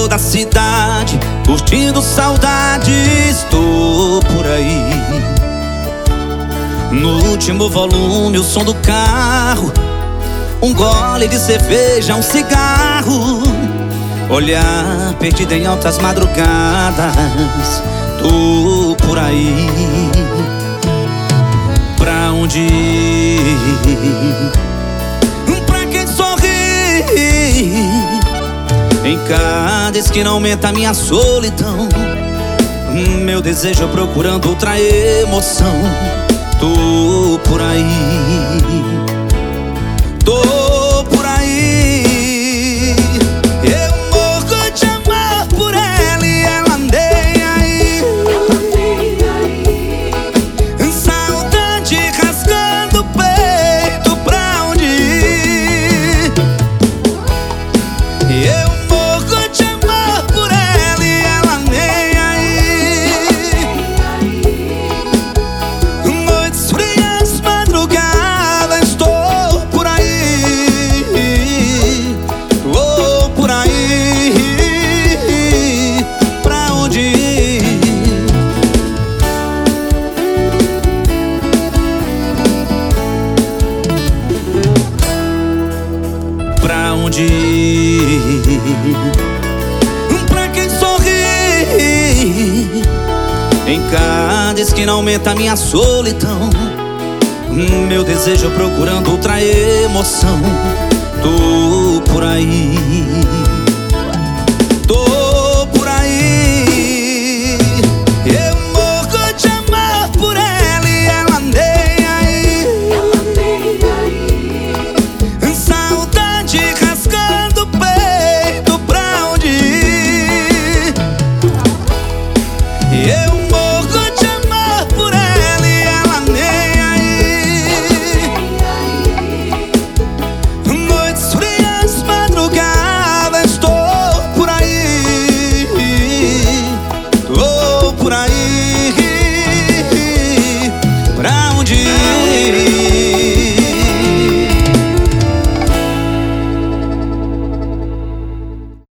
da cidade, curtindo saudade, estou por aí. No último volume, o som do carro, um gole de cerveja, um cigarro, olhar perdido em altas madrugadas, tô por aí. Pra onde ir? Pra quem sorri? Em cada esquina aumenta a minha solidão, meu desejo procurando outra emoção. Tô por aí, tô por aí. Eu morro de amor por ela e ela nem aí. Saudade rasgando o peito, pra onde ir? Eu morro de amor por ela e ela nem aí. Noites frias, madrugadas, estou por aí. Vou por aí. Pra onde ir? Pra onde ir? Pra quem sorri? Em cada esquina aumenta a minha solidão, meu desejo procurando outra emoção. Tô por aí, tô por aí. Eu morro de amor por ela e ela nem aí. Saudade rasgando o peito, pra onde ir? Eu morro de amor por ela e ela nem aí. Noites frias, madrugadas, estou por aí. Tô por aí. Pra onde ir?